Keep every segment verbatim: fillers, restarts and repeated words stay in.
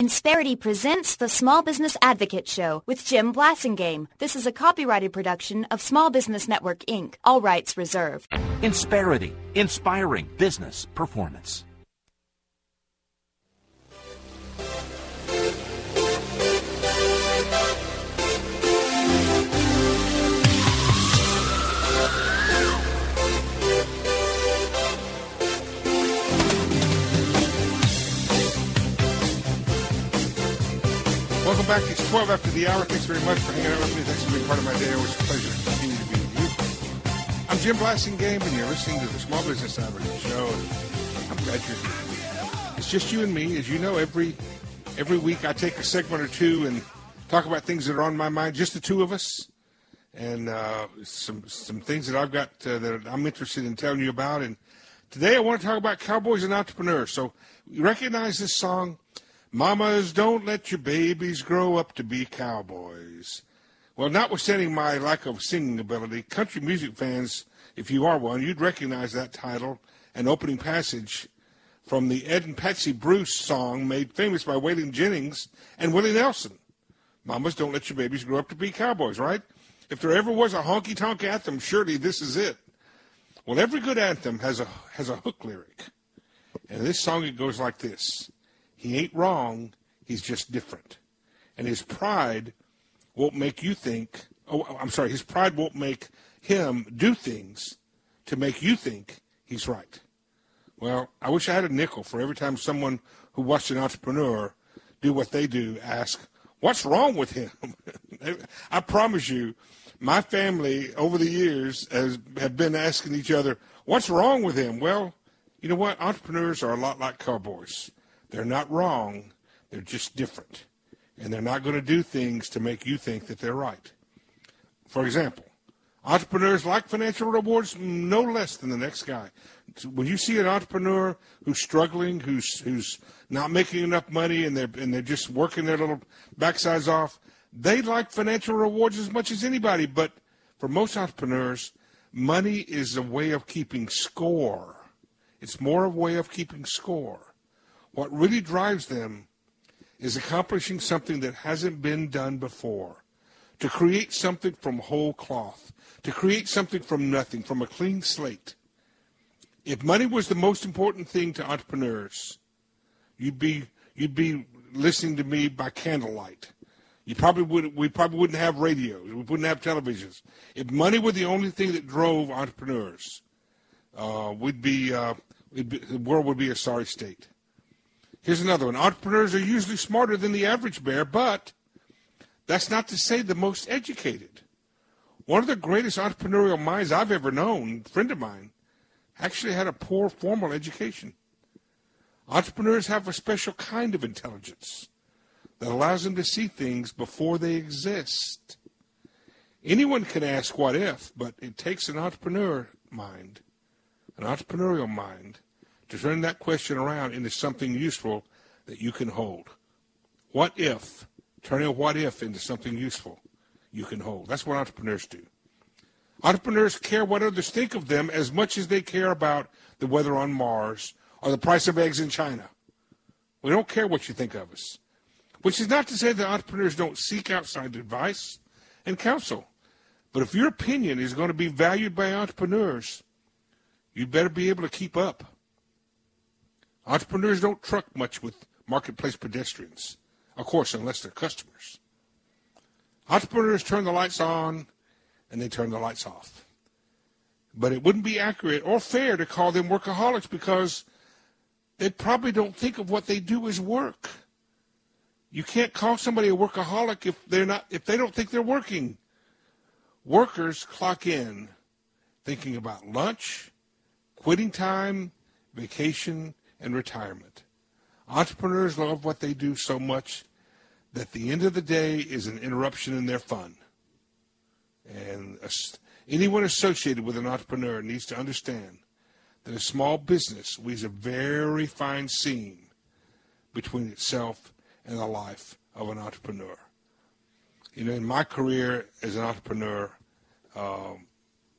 Insperity presents the Small Business Advocate Show with Jim Blasingame. This is a copyrighted production of Small Business Network, Incorporated. All rights reserved. Insperity, inspiring business performance. Welcome back. It's twelve after the hour. Thanks very much for hanging out with me. Thanks for being part of my day. Always a pleasure to continue to be with you. I'm Jim Blasingame, and you're listening to the Small Business Advocate Show. I'm glad you're here. It's just you and me. As you know, every every week I take a segment or two and talk about things that are on my mind, just the two of us, and uh, some some things that I've got uh, that I'm interested in telling you about. And today I want to talk about cowboys and entrepreneurs. So you recognize this song? Mamas, don't let your babies grow up to be cowboys. Well, notwithstanding my lack of singing ability, country music fans, if you are one, you'd recognize that title and opening passage from the Ed and Patsy Bruce song made famous by Waylon Jennings and Willie Nelson. Mamas, don't let your babies grow up to be cowboys, right? If there ever was a honky-tonk anthem, surely this is it. Well, every good anthem has a has a hook lyric. And in this song, it goes like this. He ain't wrong, he's just different. And his pride won't make you think, oh, I'm sorry, his pride won't make him do things to make you think he's right. Well, I wish I had a nickel for every time someone who watched an entrepreneur do what they do ask, what's wrong with him? I promise you, my family over the years has have been asking each other, what's wrong with him? Well, you know what? Entrepreneurs are a lot like cowboys. They're not wrong, they're just different. And they're not going to do things to make you think that they're right. For example, entrepreneurs like financial rewards no less than the next guy. When you see an entrepreneur who's struggling, who's who's not making enough money, and they're, and they're just working their little backsides off, they like financial rewards as much as anybody. But for most entrepreneurs, money is a way of keeping score. It's more of a way of keeping score. What really drives them is accomplishing something that hasn't been done before, to create something from whole cloth, to create something from nothing, from a clean slate. If money was the most important thing to entrepreneurs, you'd be you'd be listening to me by candlelight. You probably would. We probably wouldn't have radios. We wouldn't have televisions. If money were the only thing that drove entrepreneurs, uh, we'd be, uh, we'd be the world would be a sorry state. Here's another one. Entrepreneurs are usually smarter than the average bear, but that's not to say the most educated. One of the greatest entrepreneurial minds I've ever known, a friend of mine, actually had a poor formal education. Entrepreneurs have a special kind of intelligence that allows them to see things before they exist. Anyone can ask what if, but it takes an entrepreneur mind, an entrepreneurial mind, to turn that question around into something useful that you can hold. What if, turning a what if into something useful you can hold. That's what entrepreneurs do. Entrepreneurs care what others think of them as much as they care about the weather on Mars or the price of eggs in China. We don't care what you think of us. Which is not to say that entrepreneurs don't seek outside advice and counsel. But if your opinion is going to be valued by entrepreneurs, you better be able to keep up. Entrepreneurs don't truck much with marketplace pedestrians, of course, unless they're customers. Entrepreneurs turn the lights on and they turn the lights off. But it wouldn't be accurate or fair to call them workaholics because they probably don't think of what they do as work. You can't call somebody a workaholic if they're not if they don't think they're working. Workers clock in thinking about lunch, quitting time, vacation, and retirement. Entrepreneurs love what they do so much that the end of the day is an interruption in their fun. And anyone associated with an entrepreneur needs to understand that a small business weaves a very fine seam between itself and the life of an entrepreneur. You know, in my career as an entrepreneur, um,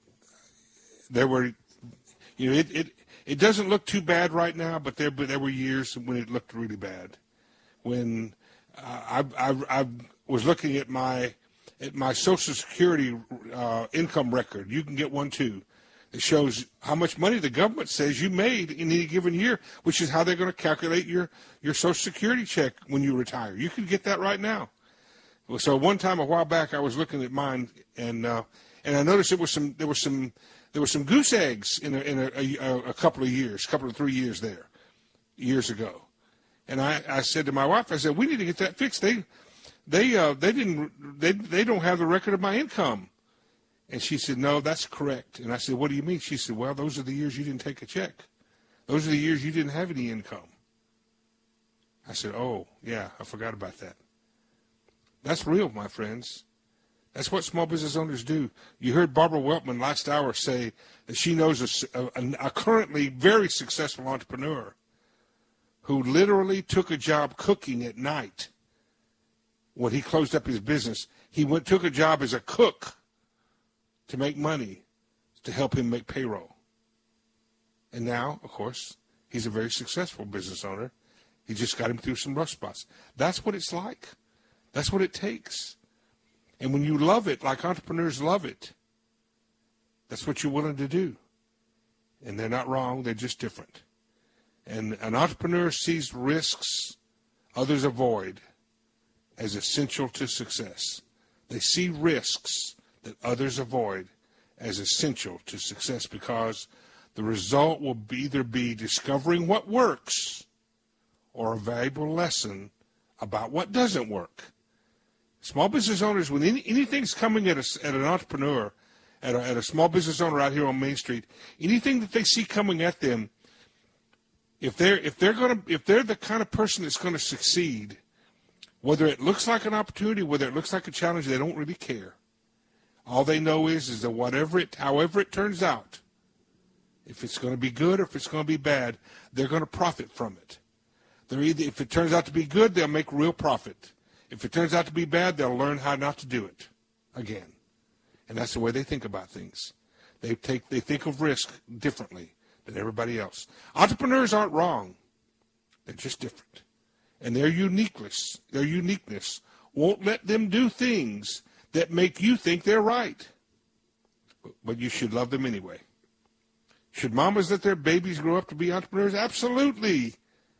there were, you know, it, it It doesn't look too bad right now, but there, but there were years when it looked really bad. when uh, I, I, I was looking at my at my Social Security uh, income record. You can get one too. It shows how much money the government says you made in any given year, which is how they're going to calculate your, your Social Security check when you retire. You can get that right now. So one time a while back, I was looking at mine, and uh, and I noticed it was some there was some there were some goose eggs in a, in a, a, a couple of years, a couple of three years there, years ago. And I, I said to my wife, I said, we need to get that fixed. They they uh, they didn't they they don't have the record of my income. And she said, no, that's correct. And I said, what do you mean? She said, well, those are the years you didn't take a check. Those are the years you didn't have any income. I said, oh, yeah, I forgot about that. That's real, my friends. That's what small business owners do. You heard Barbara Weltman last hour say that she knows a, a, a currently very successful entrepreneur who literally took a job cooking at night when he closed up his business. He went took a job as a cook to make money to help him make payroll. And now, of course, he's a very successful business owner. He just got him through some rough spots. That's what it's like. That's what it takes. And when you love it, like entrepreneurs love it, that's what you're willing to do. And they're not wrong. They're just different. And an entrepreneur sees risks others avoid as essential to success. They see risks that others avoid as essential to success because the result will be either be discovering what works or a valuable lesson about what doesn't work. Small business owners, when any, anything's coming at, a, at an entrepreneur, at a, at a small business owner out here on Main Street, anything that they see coming at them, if they're if they're going to if they're the kind of person that's going to succeed, whether it looks like an opportunity, whether it looks like a challenge, they don't really care. All they know is, is that whatever it, however it turns out, if it's going to be good or if it's going to be bad, they're going to profit from it. They're either, if it turns out to be good, they'll make real profit. If it turns out to be bad, they'll learn how not to do it again. And that's the way they think about things. They take, they think of risk differently than everybody else. Entrepreneurs aren't wrong. They're just different. And their uniqueness, their uniqueness won't let them do things that make you think they're right. But you should love them anyway. Should mamas let their babies grow up to be entrepreneurs? Absolutely.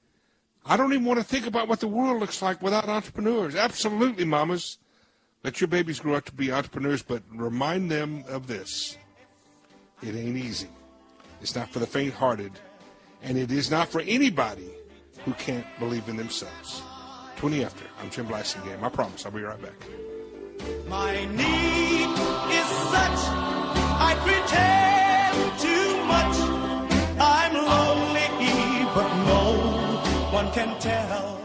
I don't even want to think about what the world looks like without entrepreneurs. Absolutely, mamas. Let your babies grow up to be entrepreneurs, but remind them of this. It ain't easy. It's not for the faint-hearted, and it is not for anybody who can't believe in themselves. twenty after. I'm Jim Blasingame. I promise I'll be right back. My need is such, I pretend too much. I'm lonely, but no one can tell.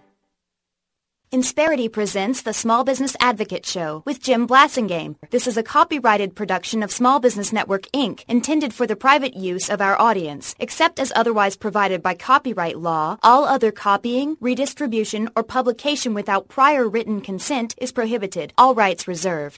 Insperity presents the Small Business Advocate Show with Jim Blasingame. This is a copyrighted production of Small Business Network, Incorporated, intended for the private use of our audience. Except as otherwise provided by copyright law, all other copying, redistribution, or publication without prior written consent is prohibited. All rights reserved.